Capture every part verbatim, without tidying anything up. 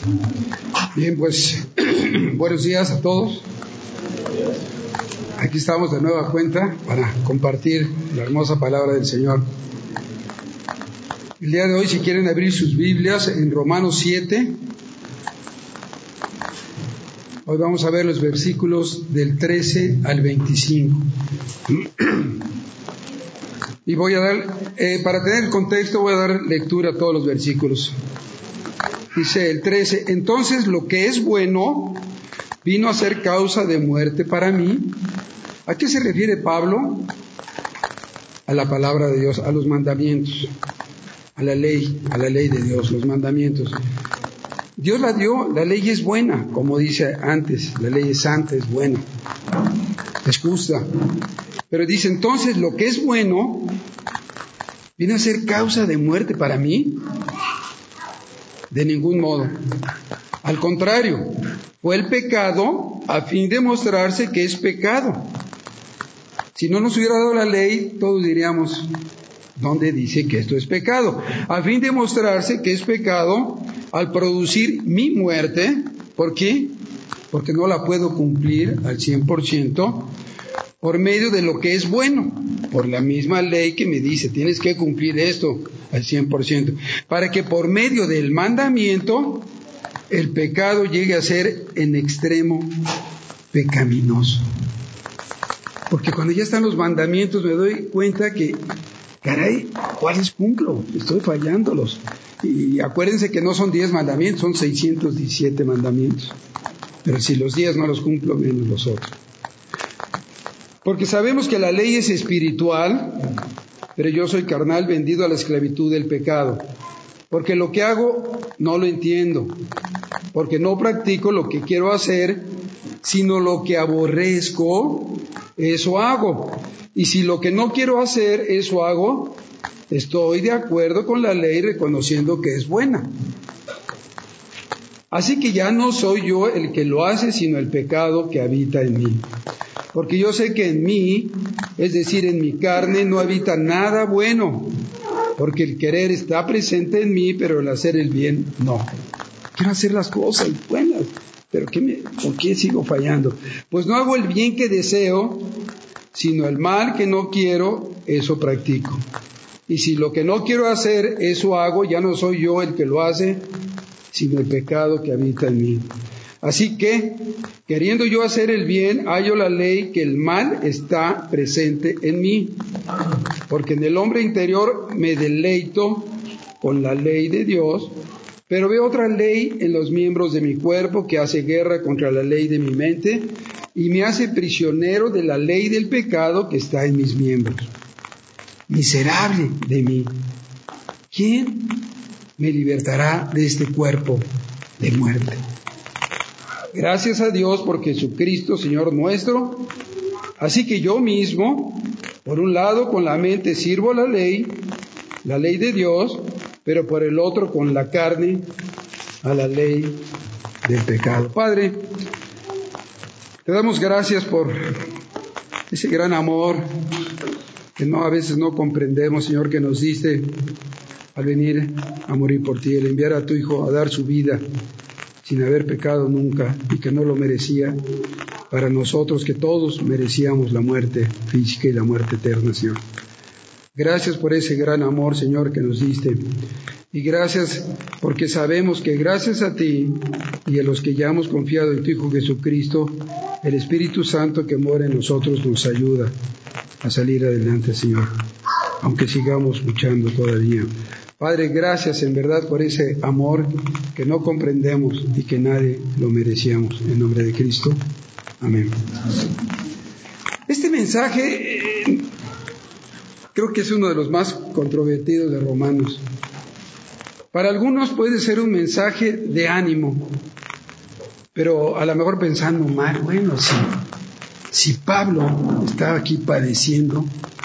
Bien, pues buenos días a todos. Aquí estamos de nueva cuenta para compartir la hermosa palabra del Señor. El día de hoy, si quieren abrir sus Biblias en Romanos siete, hoy vamos a ver los versículos del trece al veinticinco. Y voy a dar, eh, para tener el contexto, voy a dar lectura a todos los versículos. Dice el trece: entonces lo que es bueno vino a ser causa de muerte para mí. ¿A qué se refiere Pablo? A la palabra de Dios, a los mandamientos, a la ley, a la ley de Dios, los mandamientos. Dios la dio, la ley es buena, como dice antes, la ley es santa, es buena, es justa. Pero dice, entonces lo que es bueno vino a ser causa de muerte para mí. De ningún modo. Al contrario, fue el pecado a fin de mostrarse que es pecado. Si no nos hubiera dado la ley, todos diríamos, ¿dónde dice que esto es pecado? A fin de mostrarse que es pecado al producir mi muerte. ¿Por qué? Porque no la puedo cumplir al cien por ciento por medio de lo que es bueno, por la misma ley que me dice, tienes que cumplir esto al cien por ciento, para que por medio del mandamiento el pecado llegue a ser en extremo pecaminoso. Porque cuando ya están los mandamientos me doy cuenta que, caray, ¿cuáles cumplo? Estoy fallándolos. Y acuérdense que no son diez mandamientos, son seiscientos diecisiete mandamientos. Pero si los diez no los cumplo, menos los otros. Porque sabemos que la ley es espiritual, pero yo soy carnal, vendido a la esclavitud del pecado. Porque lo que hago no lo entiendo, porque no practico lo que quiero hacer, sino lo que aborrezco, eso hago. Y si lo que no quiero hacer, eso hago, estoy de acuerdo con la ley, reconociendo que es buena. Así que ya no soy yo el que lo hace, sino el pecado que habita en mí. Porque yo sé que en mí, es decir, en mi carne, no habita nada bueno. Porque el querer está presente en mí, pero el hacer el bien, no. Quiero hacer las cosas buenas, pero ¿qué me, ¿por qué sigo fallando? Pues no hago el bien que deseo, sino el mal que no quiero, eso practico. Y si lo que no quiero hacer, eso hago, ya no soy yo el que lo hace, sino el pecado que habita en mí. Así que, queriendo yo hacer el bien, hallo la ley que el mal está presente en mí. Porque en el hombre interior me deleito con la ley de Dios, pero veo otra ley en los miembros de mi cuerpo que hace guerra contra la ley de mi mente y me hace prisionero de la ley del pecado que está en mis miembros. Miserable de mí, ¿quién me libertará de este cuerpo de muerte? Gracias a Dios por Jesucristo, Señor nuestro. Así que yo mismo, por un lado con la mente sirvo la ley, la ley de Dios, pero por el otro con la carne a la ley del pecado. Padre, te damos gracias por ese gran amor que no a veces no comprendemos, Señor, que nos diste al venir a morir por ti, al enviar a tu Hijo a dar su vida sin haber pecado nunca y que no lo merecía, para nosotros que todos merecíamos la muerte física y la muerte eterna, Señor. Gracias por ese gran amor, Señor, que nos diste. Y gracias porque sabemos que gracias a ti y a los que ya hemos confiado en tu Hijo Jesucristo, el Espíritu Santo que mora en nosotros nos ayuda a salir adelante, Señor, aunque sigamos luchando todavía. Padre, gracias en verdad por ese amor que no comprendemos y que nadie lo merecíamos. En nombre de Cristo. Amén. Este mensaje eh, creo que es uno de los más controvertidos de Romanos. Para algunos puede ser un mensaje de ánimo, pero a lo mejor pensando mal, bueno, si, si Pablo está aquí padeciendo,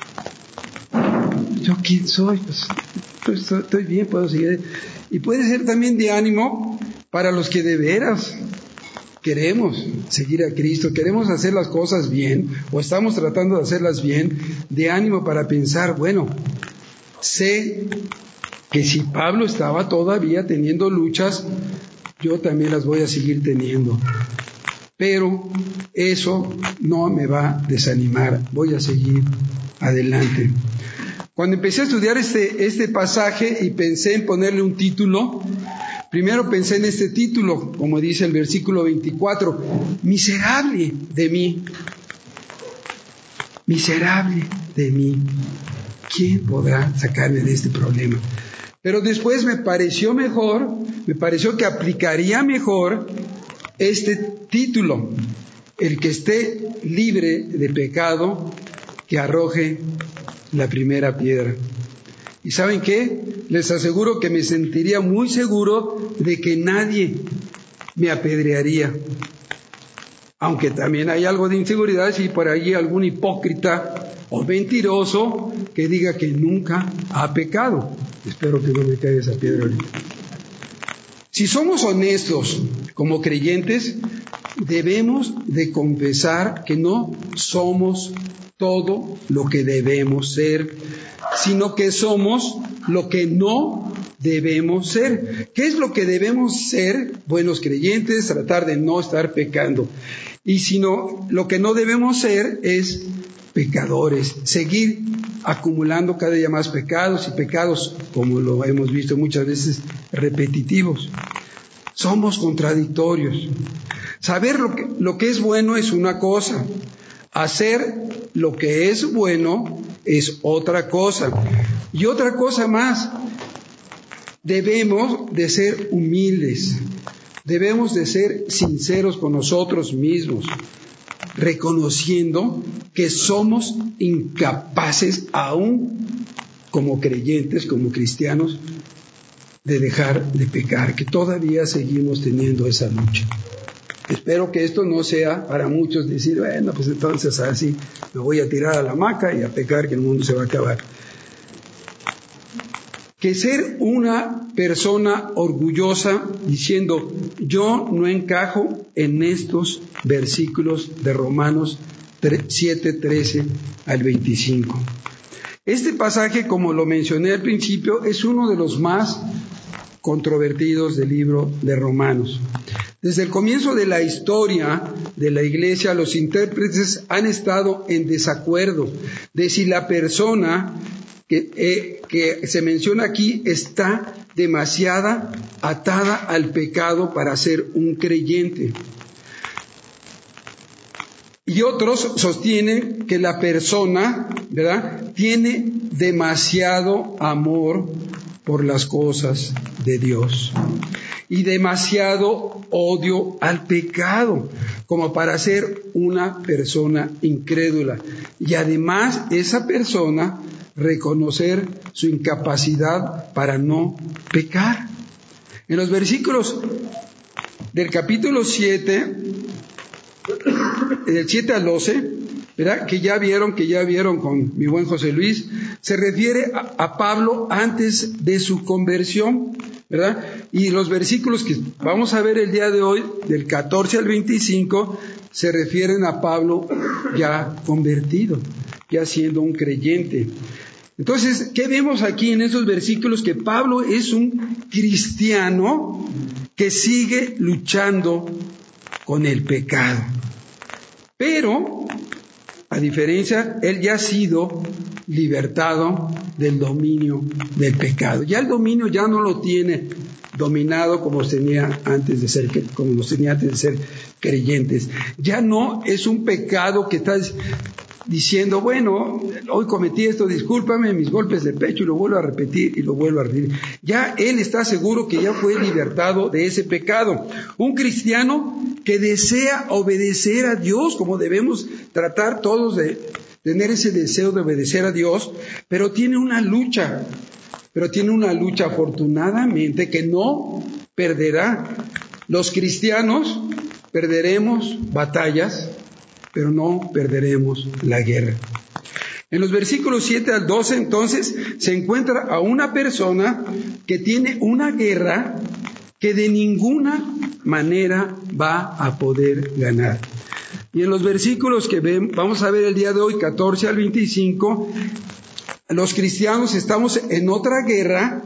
¿yo quién soy? Pues, pues estoy bien, puedo seguir. Y puede ser también de ánimo para los que de veras queremos seguir a Cristo, queremos hacer las cosas bien, o estamos tratando de hacerlas bien, de ánimo para pensar, bueno, sé que si Pablo estaba todavía teniendo luchas, yo también las voy a seguir teniendo. Pero eso no me va a desanimar, voy a seguir adelante. Cuando empecé a estudiar este, este pasaje y pensé en ponerle un título, primero pensé en este título, como dice el versículo veinticuatro, miserable de mí, miserable de mí, ¿quién podrá sacarme de este problema? Pero después me pareció mejor, me pareció que aplicaría mejor este título, el que esté libre de pecado, que arroje la primera piedra. ¿Y saben qué? Les aseguro que me sentiría muy seguro de que nadie me apedrearía. Aunque también hay algo de inseguridad si por ahí algún hipócrita o mentiroso que diga que nunca ha pecado. Espero que no me caiga esa piedra ahorita. Si somos honestos como creyentes, debemos de confesar que no somos todo lo que debemos ser, sino que somos lo que no debemos ser. ¿Qué es lo que debemos ser? Buenos creyentes, tratar de no estar pecando. Y sino lo que no debemos ser es pecadores, seguir acumulando cada día más pecados y pecados, como lo hemos visto muchas veces, repetitivos. Somos contradictorios. Saber lo que, lo que es bueno es una cosa, hacer lo que es bueno es otra cosa. Y otra cosa más, debemos de ser humildes, debemos de ser sinceros con nosotros mismos, reconociendo que somos incapaces aún como creyentes, como cristianos, de dejar de pecar, que todavía seguimos teniendo esa lucha. Espero que esto no sea para muchos decir, bueno, pues entonces así me voy a tirar a la hamaca y a pecar, que el mundo se va a acabar. Que ser una persona orgullosa diciendo, yo no encajo en estos versículos de Romanos siete, trece al veinticinco. Este pasaje, como lo mencioné al principio, es uno de los más controvertidos del libro de Romanos. Desde el comienzo de la historia de la iglesia, los intérpretes han estado en desacuerdo de si la persona que, eh, que se menciona aquí está demasiado atada al pecado para ser un creyente. Y otros sostienen que la persona, ¿verdad?, tiene demasiado amor por las cosas de Dios y demasiado odio al pecado como para ser una persona incrédula. Y además esa persona reconocer su incapacidad para no pecar. En los versículos del capítulo siete, del siete al doce, ¿verdad?, que ya vieron, que ya vieron con mi buen José Luis, se refiere a, a Pablo antes de su conversión, ¿verdad? Y los versículos que vamos a ver el día de hoy, del catorce al veinticinco, se refieren a Pablo ya convertido, ya siendo un creyente. Entonces, ¿qué vemos aquí en esos versículos? Que Pablo es un cristiano que sigue luchando con el pecado. Pero, a diferencia, él ya ha sido libertado del dominio del pecado. Ya el dominio ya no lo tiene dominado como los tenía antes de ser, como los tenía antes de ser creyentes. Ya no es un pecado que estás diciendo, bueno, hoy cometí esto, discúlpame, mis golpes de pecho, y lo vuelvo a repetir y lo vuelvo a repetir. Ya él está seguro que ya fue libertado de ese pecado. Un cristiano que desea obedecer a Dios, como debemos tratar todos de tener ese deseo de obedecer a Dios, pero tiene una lucha, pero tiene una lucha afortunadamente que no perderá. Los cristianos perderemos batallas, pero no perderemos la guerra. En los versículos siete al doce, entonces, se encuentra a una persona que tiene una guerra que de ninguna manera va a poder ganar. Y en los versículos que ven, vamos a ver el día de hoy, catorce al veinticinco, los cristianos estamos en otra guerra,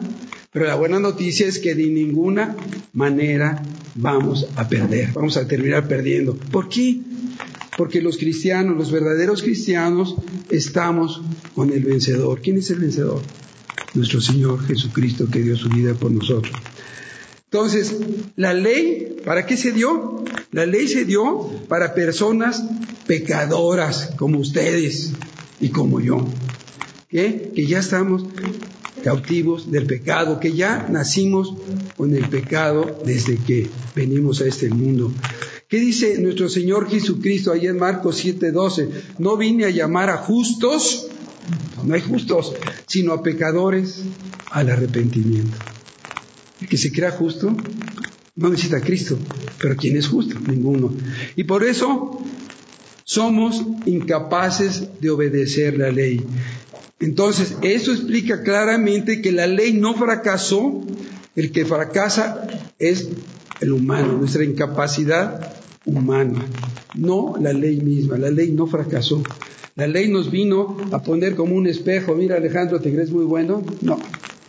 Pero la buena noticia es que de ninguna manera vamos a perder, vamos a terminar perdiendo. ¿Por qué? Porque los cristianos, los verdaderos cristianos, estamos con el vencedor. ¿Quién es el vencedor? Nuestro Señor Jesucristo, que dio su vida por nosotros. Entonces, la ley, ¿para qué se dio? La ley se dio para personas pecadoras como ustedes y como yo, ¿qué? Que ya estamos cautivos del pecado, que ya nacimos con el pecado desde que venimos a este mundo. ¿Qué dice nuestro Señor Jesucristo ahí en Marcos siete doce? No vine a llamar a justos, no hay justos, sino a pecadores al arrepentimiento. El que se crea justo no necesita a Cristo, pero ¿quién es justo? Ninguno. Y por eso somos incapaces de obedecer la ley. Entonces, eso explica claramente que la ley no fracasó. El que fracasa es el humano, nuestra incapacidad humana, no la ley misma. La ley no fracasó. La ley nos vino a poner como un espejo. Mira, Alejandro, ¿te crees muy bueno? No.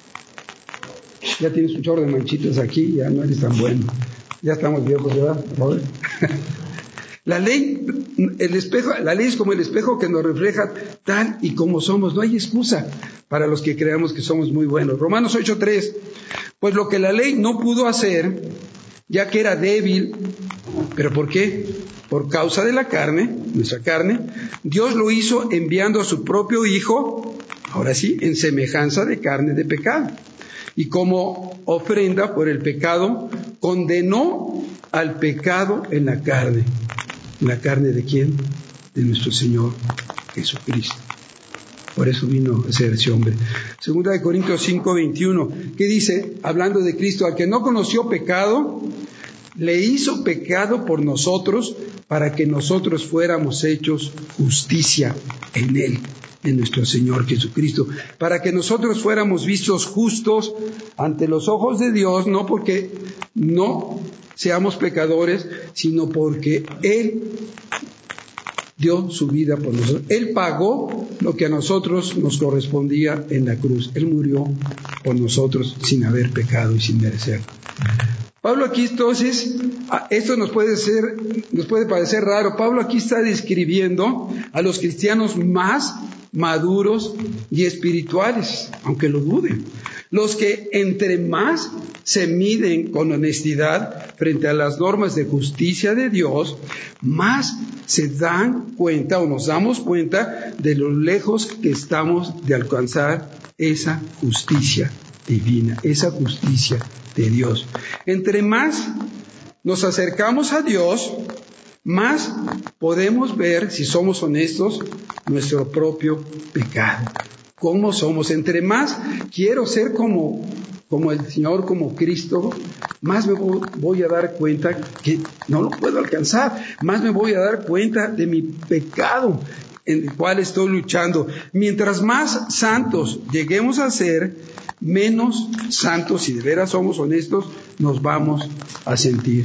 Ya tienes un chorro de manchitas aquí, ya no eres tan bueno. Ya estamos viejos, ¿verdad, Robert? La ley, el espejo, la ley es como el espejo que nos refleja tal y como somos. No hay excusa para los que creamos que somos muy buenos. Romanos ocho tres. Pues lo que la ley no pudo hacer, ya que era débil, ¿pero por qué? Por causa de la carne, nuestra carne, Dios lo hizo enviando a su propio Hijo, ahora sí, en semejanza de carne de pecado. Y como ofrenda por el pecado, condenó al pecado en la carne. ¿En la carne de quién? De nuestro Señor Jesucristo. Por eso vino a ser ese hombre. Segunda de Corintios cinco veintiuno, ¿qué dice? Hablando de Cristo, al que no conoció pecado, le hizo pecado por nosotros, para que nosotros fuéramos hechos justicia en Él, en nuestro Señor Jesucristo, para que nosotros fuéramos vistos justos ante los ojos de Dios, no porque no seamos pecadores, sino porque Él dio su vida por nosotros. Él pagó lo que a nosotros nos correspondía en la cruz. Él murió por nosotros sin haber pecado y sin merecer. Pablo aquí entonces, esto nos puede ser, nos puede parecer raro. Pablo aquí está describiendo a los cristianos más maduros y espirituales, aunque lo duden. Los que entre más se miden con honestidad frente a las normas de justicia de Dios, más se dan cuenta o nos damos cuenta de lo lejos que estamos de alcanzar esa justicia divina, esa justicia de Dios. Entre más nos acercamos a Dios, más podemos ver, si somos honestos, nuestro propio pecado. ¿Cómo somos? Entre más quiero ser como, como el Señor, como Cristo, más me voy a dar cuenta que no lo puedo alcanzar. Más me voy a dar cuenta de mi pecado en el cual estoy luchando. Mientras más santos lleguemos a ser, menos santos, si de veras somos honestos, nos vamos a sentir.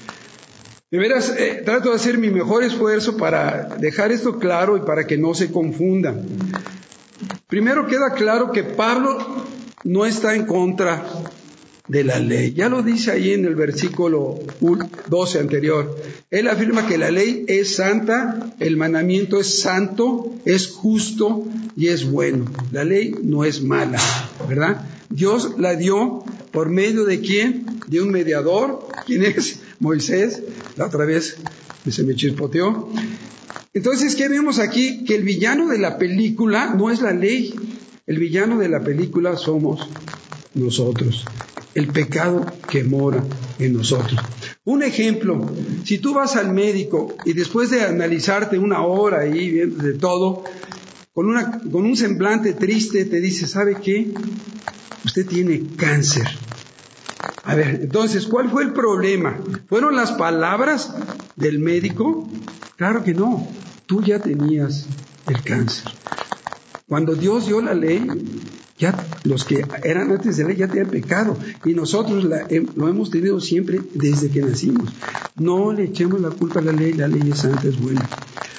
De veras, eh, trato de hacer mi mejor esfuerzo para dejar esto claro y para que no se confundan. Primero queda claro que Pablo no está en contra de la ley. Ya lo dice ahí en el versículo doce anterior. Él afirma que la ley es santa, el mandamiento es santo, es justo y es bueno. La ley no es mala, ¿verdad? Dios la dio por medio de quién? De un mediador. ¿Quién es? Moisés. La otra vez se me chispoteó. Entonces, ¿qué vemos aquí? Que el villano de la película no es la ley. El villano de la película somos nosotros. El pecado que mora en nosotros. Un ejemplo, si tú vas al médico y después de analizarte una hora ahí viendo de todo, con, una, con un semblante triste te dice, ¿sabe qué? Usted tiene cáncer. A ver, entonces, ¿cuál fue el problema? ¿Fueron las palabras del médico? Claro que no. Tú ya tenías el cáncer. Cuando Dios dio la ley, ya los que eran antes de la ley ya tenían pecado. Y nosotros la, lo hemos tenido siempre desde que nacimos. No le echemos la culpa a la ley, la ley es santa, es buena.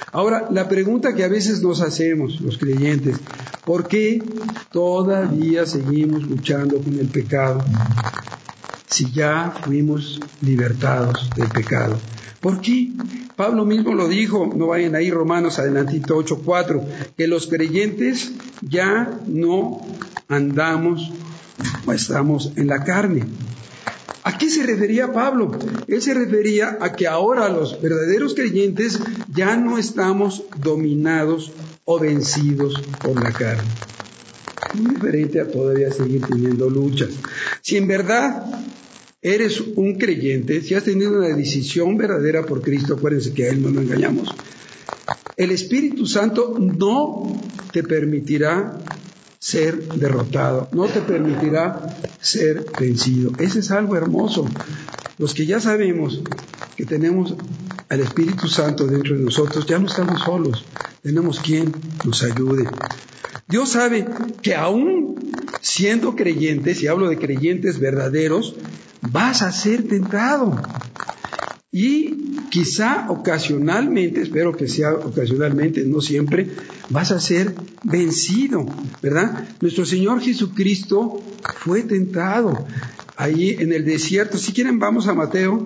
Ahora, la pregunta que a veces nos hacemos los creyentes, ¿por qué todavía seguimos luchando con el pecado si ya fuimos libertados del pecado? ¿Por qué? Pablo mismo lo dijo, no vayan ahí, Romanos adelantito ocho cuatro, que los creyentes ya no andamos o estamos en la carne. ¿A qué se refería Pablo? Él se refería a que ahora los verdaderos creyentes ya no estamos dominados o vencidos por la carne. Muy diferente a todavía seguir teniendo luchas. Si en verdad eres un creyente, si has tenido una decisión verdadera por Cristo, acuérdense que a Él no lo engañamos, el Espíritu Santo no te permitirá ser derrotado, no te permitirá ser vencido. Ese es algo hermoso. Los que ya sabemos que tenemos al Espíritu Santo dentro de nosotros, ya no estamos solos, tenemos quien nos ayude. Dios sabe que aún siendo creyentes, y hablo de creyentes verdaderos, vas a ser tentado. Y quizá ocasionalmente, espero que sea ocasionalmente, no siempre, vas a ser vencido, ¿verdad? Nuestro Señor Jesucristo fue tentado ahí en el desierto. Si quieren, vamos a Mateo.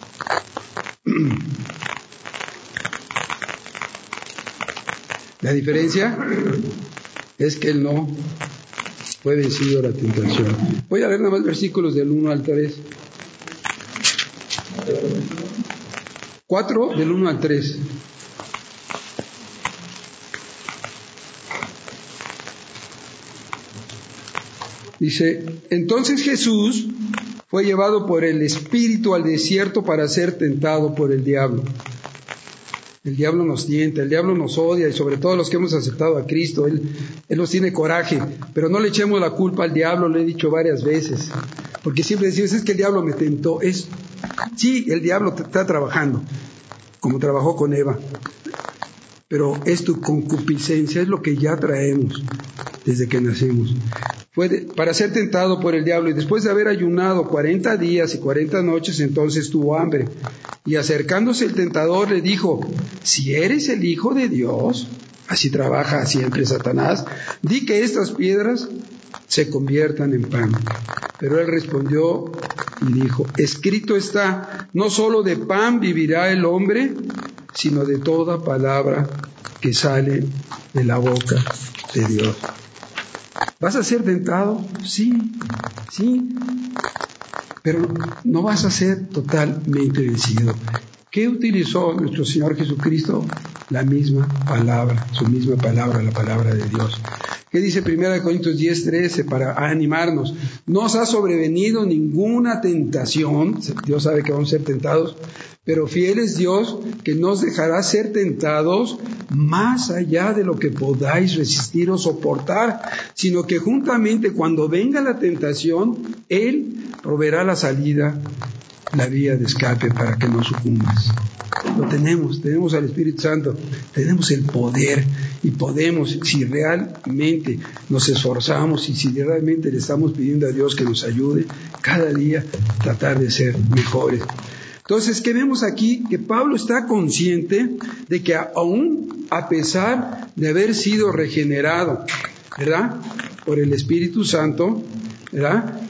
La diferencia es que Él no fue vencido de la tentación. Voy a leer nada más versículos del uno al tres. cuatro del uno al tres. Dice, entonces Jesús fue llevado por el Espíritu al desierto para ser tentado por el diablo. El diablo nos tienta, el diablo nos odia, y sobre todo los que hemos aceptado a Cristo, Él, Él nos tiene coraje, pero no le echemos la culpa al diablo, lo he dicho varias veces, porque siempre decimos, es que el diablo me tentó. Es, sí, el diablo te está trabajando, como trabajó con Eva, pero es tu concupiscencia, es lo que ya traemos desde que nacimos. Fue de, para ser tentado por el diablo, y después de haber ayunado cuarenta días y cuarenta noches, entonces tuvo hambre. Y acercándose el tentador le dijo, si eres el Hijo de Dios, así trabaja siempre Satanás, di que estas piedras se conviertan en pan. Pero él respondió y dijo, escrito está, no solo de pan vivirá el hombre, sino de toda palabra que sale de la boca de Dios. ¿Vas a ser tentado? Sí, sí, pero no vas a ser totalmente vencido. ¿Qué utilizó nuestro Señor Jesucristo? La misma palabra, su misma palabra, la palabra de Dios. ¿Qué dice primera de Corintios diez trece para animarnos? No os ha sobrevenido ninguna tentación, Dios sabe que vamos a ser tentados, pero fiel es Dios que no os dejará ser tentados más allá de lo que podáis resistir o soportar, sino que juntamente cuando venga la tentación, Él proveerá la salida, la vía de escape para que no sucumbas. Lo tenemos, tenemos al Espíritu Santo, tenemos el poder y podemos, si realmente nos esforzamos y si realmente le estamos pidiendo a Dios que nos ayude, cada día tratar de ser mejores. Entonces, ¿qué vemos aquí? Que Pablo está consciente de que aún a pesar de haber sido regenerado, ¿verdad?, por el Espíritu Santo, ¿verdad?,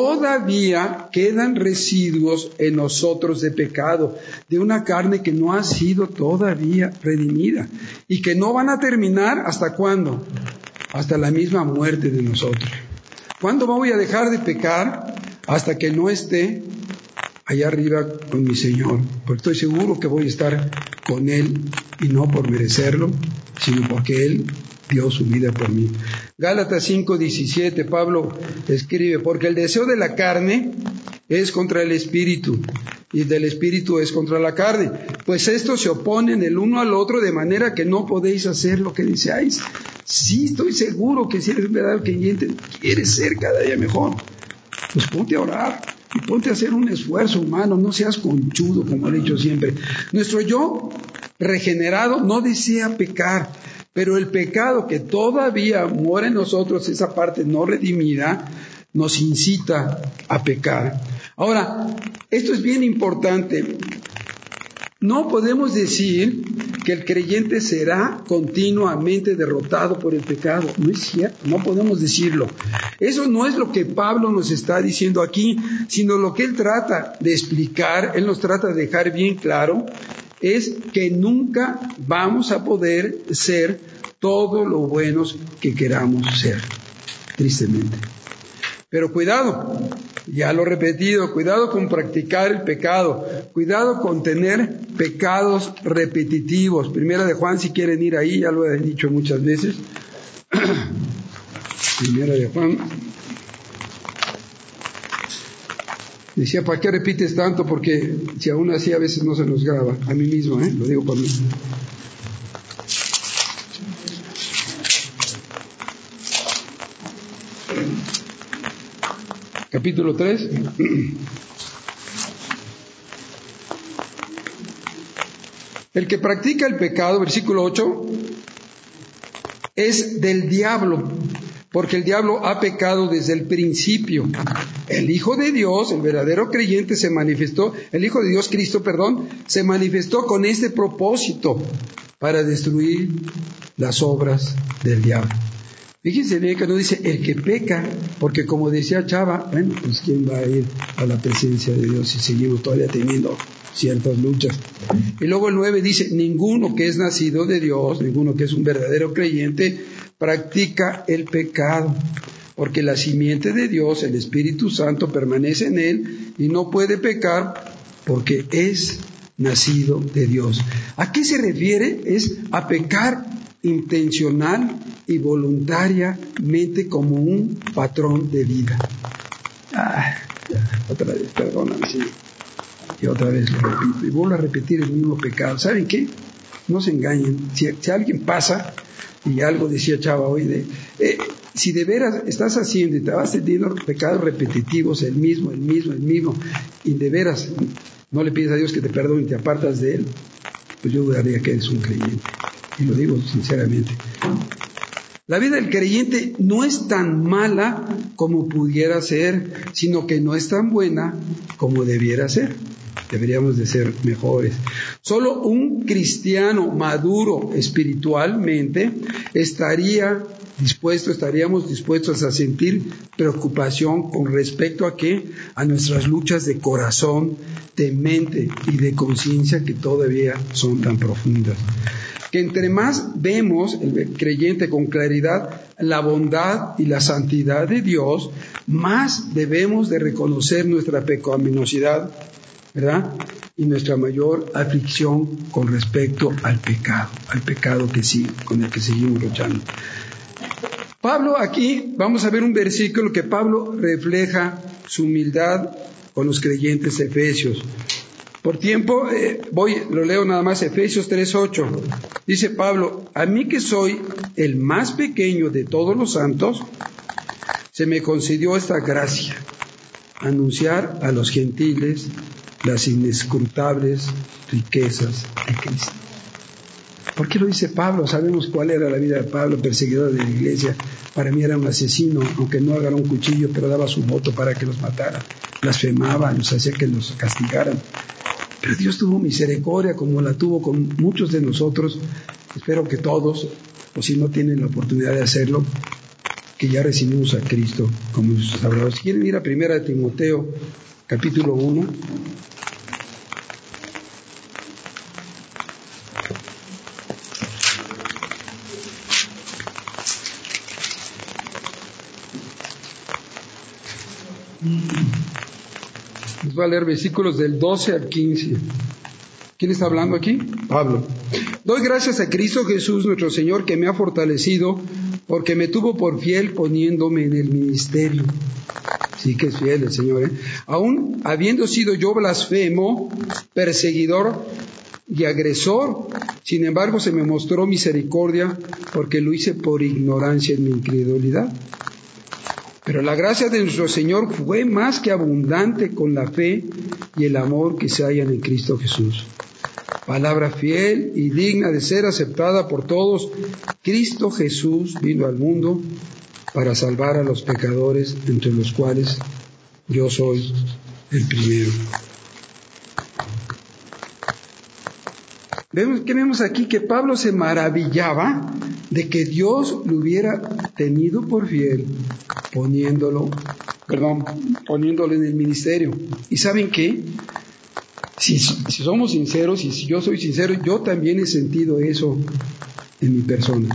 todavía quedan residuos en nosotros de pecado, de una carne que no ha sido todavía redimida y que no van a terminar ¿hasta cuándo? Hasta la misma muerte de nosotros. ¿Cuándo voy a dejar de pecar? Hasta que no esté allá arriba con mi Señor, porque estoy seguro que voy a estar con Él, y no por merecerlo, sino porque Él dio su vida por mí. Gálatas cinco diecisiete, Pablo escribe, porque el deseo de la carne es contra el espíritu, y del espíritu es contra la carne, pues estos se oponen el uno al otro, de manera que no podéis hacer lo que deseáis. Sí, estoy seguro que si eres un verdadero creyente, quieres ser cada día mejor, pues ponte a orar y ponte a hacer un esfuerzo humano, no seas conchudo, como he dicho siempre. Nuestro yo regenerado no desea pecar, pero el pecado que todavía mora en nosotros, esa parte no redimida, nos incita a pecar. Ahora, esto es bien importante. No podemos decir que el creyente será continuamente derrotado por el pecado. No es cierto, no podemos decirlo. Eso no es lo que Pablo nos está diciendo aquí, sino lo que él trata de explicar, él nos trata de dejar bien claro, es que nunca vamos a poder ser todo lo buenos que queramos ser, tristemente. Pero cuidado, ya lo he repetido, cuidado con practicar el pecado, cuidado con tener pecados repetitivos. Primera de Juan, si quieren ir ahí, ya lo he dicho muchas veces. Primera de Juan. Decía, ¿para qué repites tanto? Porque si aún así a veces no se nos graba. A mí mismo, ¿eh? Lo digo por mí. Capítulo tres. El que practica el pecado, versículo ocho, es del diablo, porque el diablo ha pecado desde el principio. El Hijo de Dios, el verdadero creyente, se manifestó, el Hijo de Dios, Cristo, perdón, se manifestó con este propósito, para destruir las obras del diablo. Fíjense bien que no dice el que peca, porque como decía Chava, bueno, pues quién va a ir a la presencia de Dios si seguimos todavía teniendo ciertas luchas. Y luego el nueve dice, ninguno que es nacido de Dios, ninguno que es un verdadero creyente, practica el pecado, porque la simiente de Dios, el Espíritu Santo, permanece en él y no puede pecar porque es nacido de Dios. ¿A qué se refiere? Es a pecar intencional y voluntariamente como un patrón de vida. Ah, otra vez, perdóname, sí. Y otra vez lo repito, y vuelvo a repetir el mismo pecado. ¿Saben qué? No se engañen. Si, si alguien pasa, y algo decía Chava hoy, de, eh, si de veras estás haciendo y te vas teniendo pecados repetitivos, el mismo, el mismo, el mismo, y de veras no le pides a Dios que te perdone y te apartas de él, pues yo dudaría que eres un creyente. Y lo digo sinceramente. La vida del creyente no es tan mala como pudiera ser, sino que no es tan buena como debiera ser. Deberíamos de ser mejores. Solo un cristiano maduro espiritualmente estaría dispuesto, estaríamos dispuestos a sentir preocupación con respecto a qué, a nuestras luchas de corazón, de mente y de conciencia que todavía son tan profundas. Que entre más vemos, el creyente con claridad, la bondad y la santidad de Dios, más debemos de reconocer nuestra pecaminosidad, ¿verdad? Y nuestra mayor aflicción con respecto al pecado, al pecado que sí, con el que seguimos luchando. Pablo aquí, vamos a ver un versículo que Pablo refleja su humildad con los creyentes efesios. Por tiempo, eh, voy, lo leo nada más, Efesios tres ocho. Dice Pablo, a mí que soy el más pequeño de todos los santos, se me concedió esta gracia, anunciar a los gentiles las inescrutables riquezas de Cristo. ¿Por qué lo dice Pablo? Sabemos cuál era la vida de Pablo, perseguidor de la iglesia. Para mí era un asesino, aunque no agarró un cuchillo, pero daba su voto para que los matara. Blasfemaba, los hacía que los castigaran. Pero Dios tuvo misericordia como la tuvo con muchos de nosotros. Espero que todos, o si no tienen la oportunidad de hacerlo, que ya recibimos a Cristo como nuestro Salvador. Si quieren ir a Primera de Timoteo, capítulo uno. Les voy a leer versículos del doce al quince. ¿Quién está hablando aquí? Pablo. Doy gracias a Cristo Jesús, nuestro Señor, que me ha fortalecido, porque me tuvo por fiel poniéndome en el ministerio. Sí que es fiel el Señor, ¿eh? Aún habiendo sido yo blasfemo, perseguidor y agresor, sin embargo se me mostró misericordia, porque lo hice por ignorancia en mi incredulidad. Pero la gracia de nuestro Señor fue más que abundante con la fe y el amor que se hallan en Cristo Jesús. Palabra fiel y digna de ser aceptada por todos. Cristo Jesús vino al mundo para salvar a los pecadores, entre los cuales yo soy el primero. Vemos, ¿qué vemos aquí? Que Pablo se maravillaba de que Dios lo hubiera tenido por fiel, poniéndolo, perdón, poniéndolo en el ministerio. ¿Y saben qué? Si, si somos sinceros, y si yo soy sincero, yo también he sentido eso en mi persona.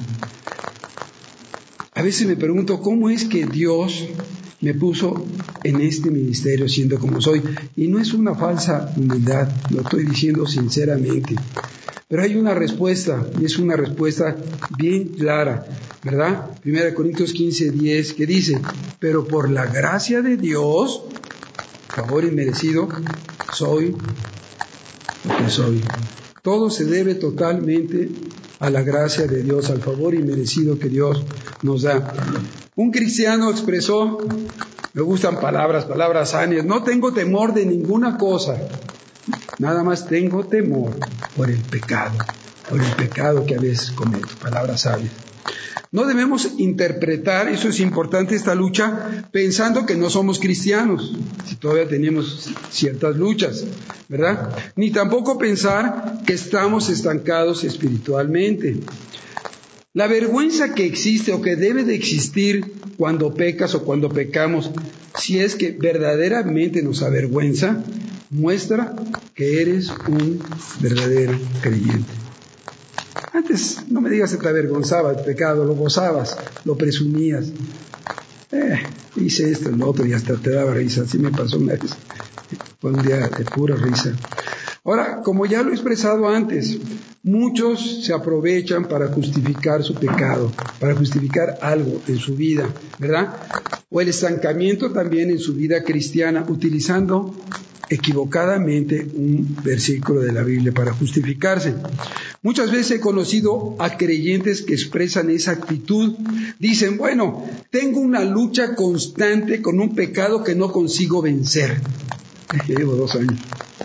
A veces me pregunto, ¿cómo es que Dios me puso en este ministerio siendo como soy? Y no es una falsa humildad, lo estoy diciendo sinceramente. Pero hay una respuesta, y es una respuesta bien clara, ¿verdad? Primera de Corintios quince, diez, que dice, pero por la gracia de Dios, favor inmerecido, soy lo que soy. Todo se debe totalmente a la gracia de Dios, al favor inmerecido que Dios nos da. Un cristiano expresó, me gustan palabras, palabras sanas, no tengo temor de ninguna cosa, nada más tengo temor por el pecado, por el pecado que a veces cometo, palabras sabias. No debemos interpretar, eso es importante, esta lucha, pensando que no somos cristianos, si todavía tenemos ciertas luchas, ¿verdad? Ni tampoco pensar que estamos estancados espiritualmente. La vergüenza que existe o que debe de existir cuando pecas o cuando pecamos, si es que verdaderamente nos avergüenza, muestra que eres un verdadero creyente. Antes, no me digas que te avergonzaba el pecado, lo gozabas, lo presumías. Eh, hice esto, lo otro, y hasta te daba risa. Así me pasó una vez. Fue un día de pura risa. Ahora, como ya lo he expresado antes, muchos se aprovechan para justificar su pecado, para justificar algo en su vida, ¿verdad? O el estancamiento también en su vida cristiana, utilizando equivocadamente un versículo de la Biblia para justificarse. Muchas veces he conocido a creyentes que expresan esa actitud. Dicen, bueno, tengo una lucha constante con un pecado que no consigo vencer. Llevo dos años.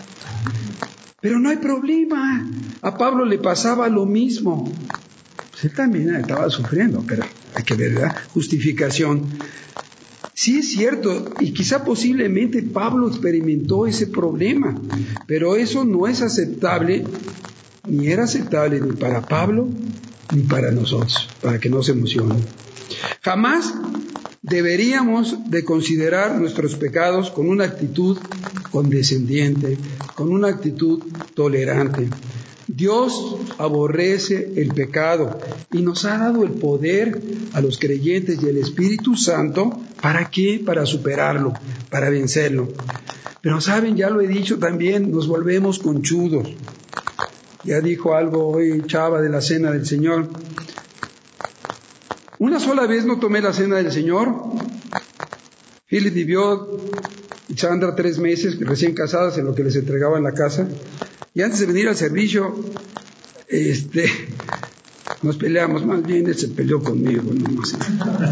Pero no hay problema. A Pablo le pasaba lo mismo. Pues él también estaba sufriendo, pero hay que ver, ¿verdad? Justificación. Sí es cierto, y quizá posiblemente Pablo experimentó ese problema, pero eso no es aceptable, ni era aceptable ni para Pablo, ni para nosotros, para que no se emocionen. Jamás deberíamos de considerar nuestros pecados con una actitud condescendiente, con una actitud tolerante. Dios aborrece el pecado y nos ha dado el poder a los creyentes y el Espíritu Santo. ¿Para qué? Para superarlo, para vencerlo. Pero saben, ya lo he dicho también, nos volvemos conchudos. Ya dijo algo hoy Chava de la Cena del Señor. Una sola vez no tomé la Cena del Señor. Philip vivió y Sandra tres meses, recién casadas, en lo que les entregaba en la casa. Y antes de venir al servicio, este, nos peleamos, más bien él se peleó conmigo, no, no sé.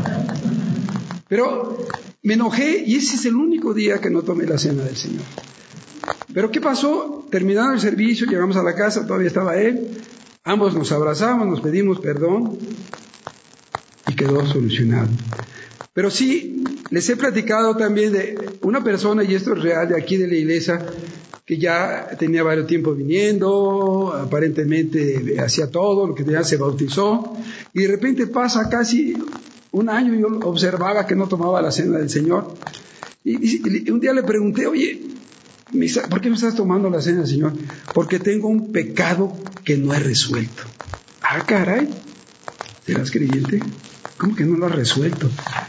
Pero me enojé y ese es el único día que no tomé la Cena del Señor. Pero ¿qué pasó? Terminando el servicio, llegamos a la casa, todavía estaba él, ambos nos abrazamos, nos pedimos perdón y quedó solucionado. Pero sí, les he platicado también de una persona, y esto es real, de aquí de la iglesia, que ya tenía varios tiempos viniendo, aparentemente hacía todo, lo que tenía, se bautizó, y de repente pasa casi un año, yo observaba que no tomaba la Cena del Señor, y, y un día le pregunté, oye, ¿por qué no estás tomando la Cena del Señor? Porque tengo un pecado que no he resuelto. Ah, caray, ¿serás creyente? ¿Cómo que no lo has resuelto?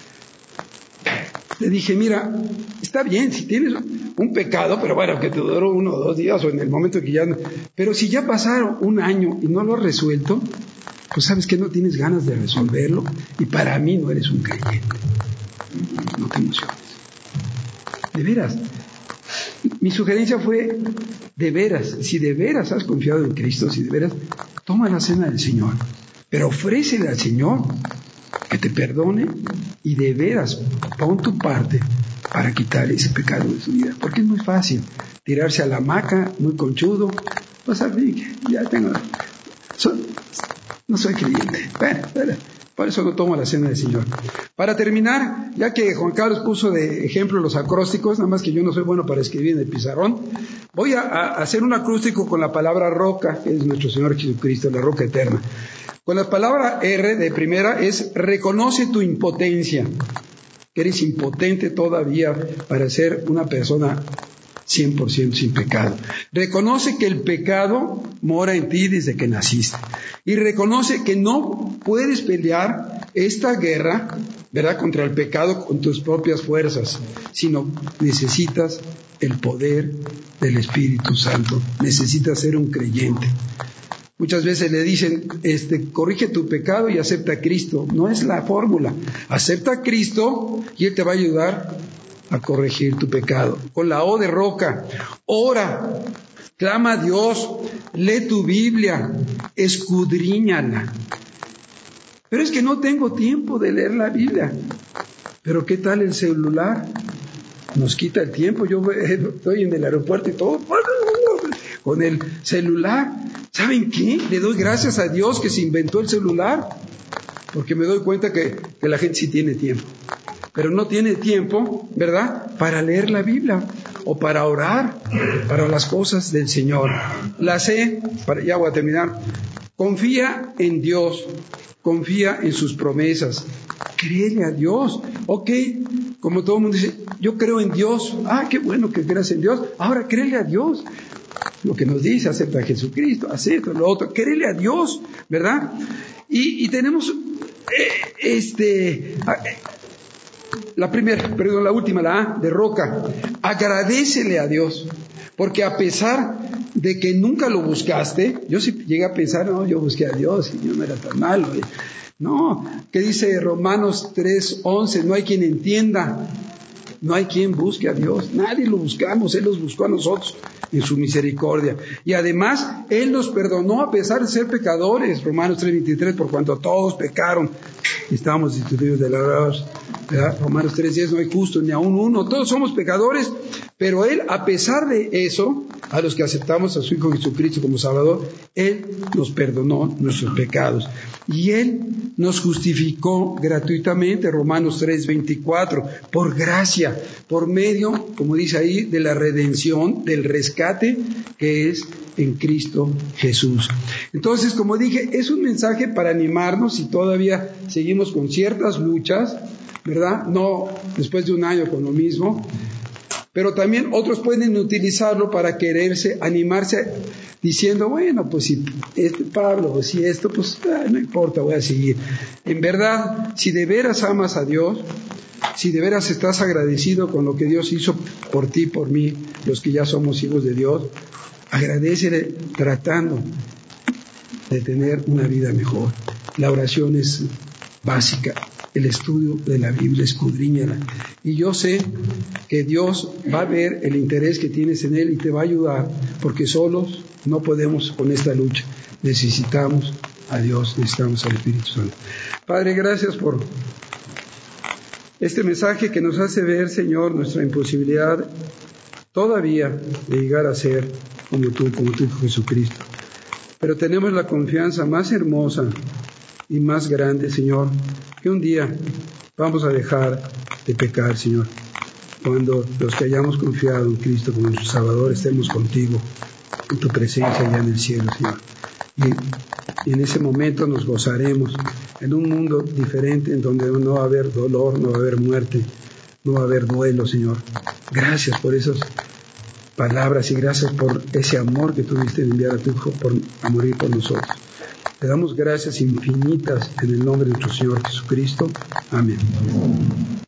Le dije, mira, está bien, si tienes un pecado, pero bueno, que te duró uno o dos días o en el momento que ya... Pero si ya pasaron un año y no lo has resuelto, pues sabes que no tienes ganas de resolverlo y para mí no eres un creyente. No te emociones. De veras. Mi sugerencia fue, de veras, si de veras has confiado en Cristo, si de veras, toma la Cena del Señor, pero ofrécele al Señor que te perdone y de veras pon tu parte para quitar ese pecado de su vida, porque es muy fácil tirarse a la hamaca, muy conchudo, pues a mí, ya tengo, soy, no soy creyente, bueno, bueno, Por eso no tomo la cena del Señor. Para terminar, ya que Juan Carlos puso de ejemplo los acrósticos, nada más que yo no soy bueno para escribir en el pizarrón, voy a, a hacer un acróstico con la palabra roca, que es nuestro Señor Jesucristo, la roca eterna. Con la palabra R de primera es reconoce tu impotencia, que eres impotente todavía para ser una persona cien por ciento sin pecado. Reconoce que el pecado mora en ti desde que naciste. Y reconoce que no puedes pelear esta guerra, ¿verdad?, contra el pecado con tus propias fuerzas, sino necesitas el poder del Espíritu Santo. Necesitas ser un creyente. Muchas veces le dicen, este, corrige tu pecado y acepta a Cristo. No es la fórmula. Acepta a Cristo y Él te va a ayudar a corregir tu pecado. Con la O de roca, ora, clama a Dios, lee tu Biblia, escudriñala. Pero es que no tengo tiempo de leer la Biblia. Pero ¿qué tal el celular? Nos quita el tiempo. Yo estoy en el aeropuerto y todo con el celular. ¿Saben qué? Le doy gracias a Dios que se inventó el celular, porque me doy cuenta que, que la gente sí tiene tiempo, pero no tiene tiempo, ¿verdad?, para leer la Biblia o para orar, para las cosas del Señor. La C, para, ya voy a terminar, confía en Dios, confía en sus promesas, créele a Dios. Ok, como todo el mundo dice, yo creo en Dios. Ah, qué bueno que creas en Dios. Ahora créele a Dios. Lo que nos dice, acepta a Jesucristo, acepta lo otro, créele a Dios, ¿verdad? Y, y tenemos eh, este la primera, perdón, la última, la A de roca. Agradécele a Dios, porque a pesar de que nunca lo buscaste, yo sí llegué a pensar, no, yo busqué a Dios y yo no era tan malo. No, ¿qué dice Romanos tres once? No hay quien entienda, no hay quien busque a Dios, nadie lo buscamos, Él los buscó a nosotros en su misericordia. Y además, Él nos perdonó a pesar de ser pecadores, Romanos tres veintitrés, por cuanto todos pecaron, estábamos destituidos de la gracia, ¿verdad? Romanos tres diez, no hay justo ni aún uno, todos somos pecadores, pero Él, a pesar de eso, a los que aceptamos a su Hijo Jesucristo como Salvador, Él nos perdonó nuestros pecados. Y Él nos justificó gratuitamente, Romanos tres veinticuatro, por gracia, por medio, como dice ahí, de la redención, del rescate que es en Cristo Jesús. Entonces, como dije, es un mensaje para animarnos si todavía seguimos con ciertas luchas, ¿verdad? No después de un año con lo mismo. Pero también otros pueden utilizarlo para quererse, animarse, diciendo, bueno, pues si este Pablo, pues si esto, pues ah, no importa, voy a seguir. En verdad, si de veras amas a Dios, si de veras estás agradecido con lo que Dios hizo por ti, por mí, los que ya somos hijos de Dios, agradécele tratando de tener una vida mejor. La oración es básica. El estudio de la Biblia, escudriñala. Y yo sé que Dios va a ver el interés que tienes en Él y te va a ayudar, porque solos no podemos con esta lucha. Necesitamos a Dios, necesitamos al Espíritu Santo. Padre, gracias por este mensaje que nos hace ver, Señor, nuestra imposibilidad todavía de llegar a ser como tú, como tu Hijo Jesucristo. Pero tenemos la confianza más hermosa y más grande, Señor, que un día vamos a dejar de pecar, Señor, cuando los que hayamos confiado en Cristo como nuestro Salvador estemos contigo, en tu presencia allá en el cielo, Señor. Y, y en ese momento nos gozaremos en un mundo diferente, en donde no va a haber dolor, no va a haber muerte, no va a haber duelo, Señor. Gracias por esas palabras y gracias por ese amor que tuviste en enviar a tu Hijo por, a morir por nosotros. Te damos gracias infinitas en el nombre de nuestro Señor Jesucristo. Amén.